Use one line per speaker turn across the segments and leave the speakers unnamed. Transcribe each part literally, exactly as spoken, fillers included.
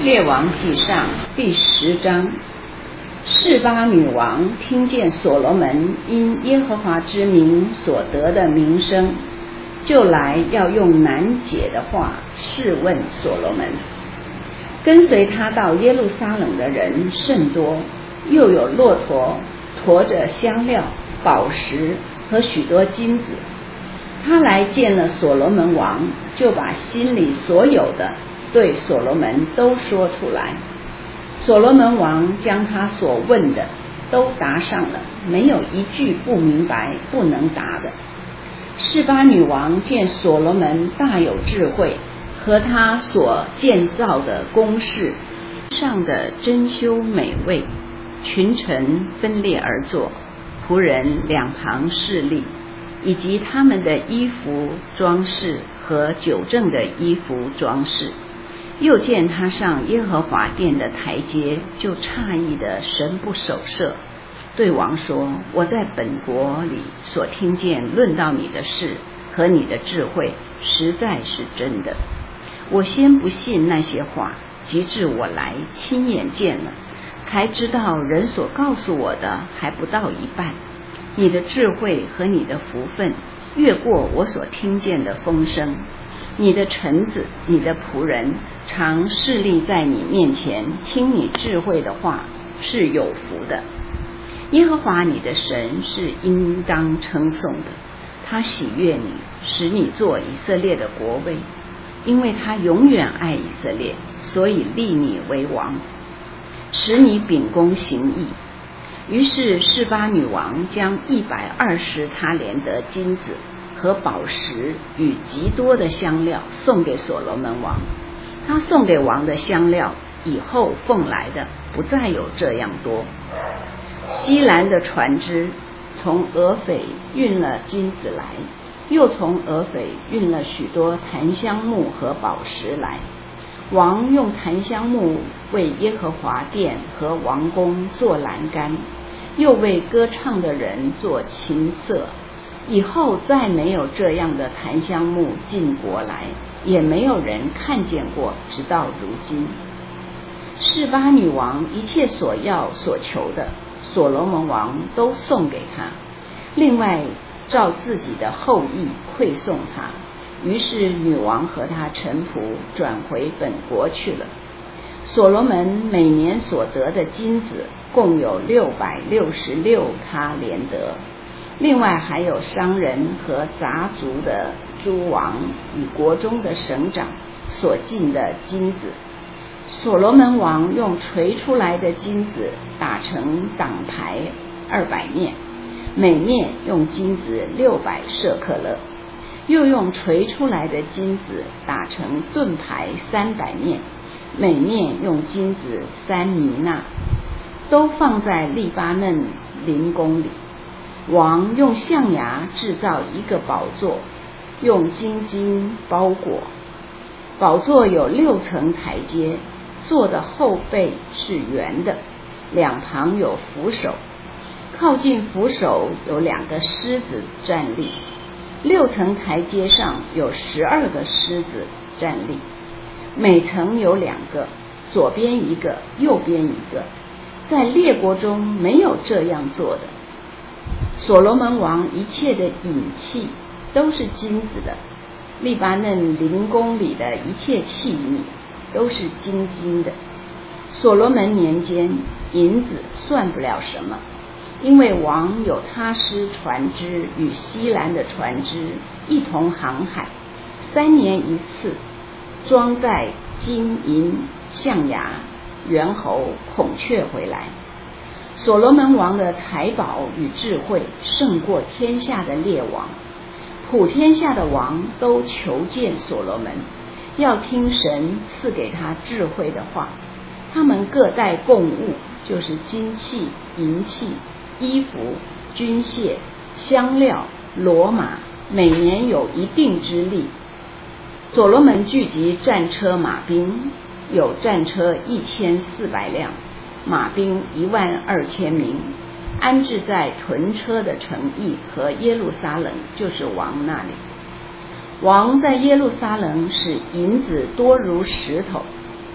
列王纪上第十章。示巴女王听见所罗门因耶和华之名所得的名声，就来要用难解的话试问所罗门。跟随他到耶路撒冷的人甚多，又有骆驼驮着香料、宝石和许多金子。他来见了所罗门王，就把心里所有的对所罗门都说出来。所罗门王将他所问的都答上了，没有一句不明白不能答的。示巴女王见所罗门大有智慧，和他所建造的宫室上的珍馐美味，群臣分列而坐，仆人两旁侍立，以及他们的衣服装饰和酒政的衣服装饰。又见他上耶和华殿的台阶，就诧异的神不守舍，对王说：我在本国里所听见论到你的事和你的智慧，实在是真的。我先不信那些话，及至我来亲眼见了，才知道人所告诉我的还不到一半。你的智慧和你的福分越过我所听见的风声。你的臣子，你的仆人常侍立在你面前，听你智慧的话，是有福的。耶和华你的神是应当称颂的，他喜悦你，使你做以色列的国位，因为他永远爱以色列，所以立你为王，使你秉公行义。于是示巴女王将一百二十他连得金子和宝石与极多的香料送给所罗门王。他送给王的香料以后奉来的不再有这样多。西兰的船只从俄斐运了金子来，又从俄斐运了许多檀香木和宝石来。王用檀香木为耶和华殿和王宫做栏杆，又为歌唱的人做琴瑟。以后再没有这样的檀香木进国来，也没有人看见过，直到如今。示巴女王一切所要所求的，所罗门王都送给他，另外照自己的厚意馈送他。于是女王和他臣仆转回本国去了。所罗门每年所得的金子共有六百六十六他连得，另外还有商人和杂族的诸王与国中的省长所进的金子。所罗门王用锤出来的金子打成挡牌二百面，每面用金子六百舍克勒，又用锤出来的金子打成盾牌三百面，每面用金子三弥纳，都放在利巴嫩林宫里。王用象牙制造一个宝座，用金金包裹。宝座有六层台阶，座的后背是圆的，两旁有扶手，靠近扶手有两个狮子站立。六层台阶上有十二个狮子站立，每层有两个，左边一个，右边一个。在列国中没有这样做的。所罗门王一切的引器都是金子的，利巴嫩林宫里的一切器皿都是金金的。所罗门年间，银子算不了什么，因为王有他施船只与西兰的船只一同航海，三年一次，装载金银象牙猿猴孔雀回来。所罗门王的财宝与智慧胜过天下的列王，普天下的王都求见所罗门，要听神赐给他智慧的话。他们各带贡物，就是金器、银器、衣服、军械、香料、骡马，每年有一定之力。所罗门聚集战车马兵，有战车一千四百辆，马兵一万二千名，安置在屯车的城邑和耶路撒冷，就是王那里。王在耶路撒冷使银子多如石头，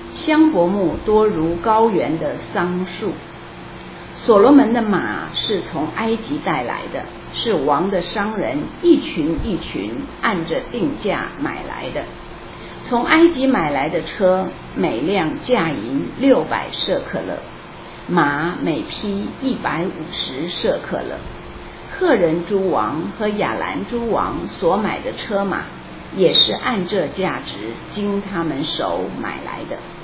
香柏木多如高原的桑树。所罗门的马是从埃及带来的，是王的商人一群一群按着定价买来的。从埃及买来的车，每辆价银六百舍客勒，马每匹一百五十舍客勒。赫人诸王和亚兰诸王所买的车马，也是按这价值经他们手买来的。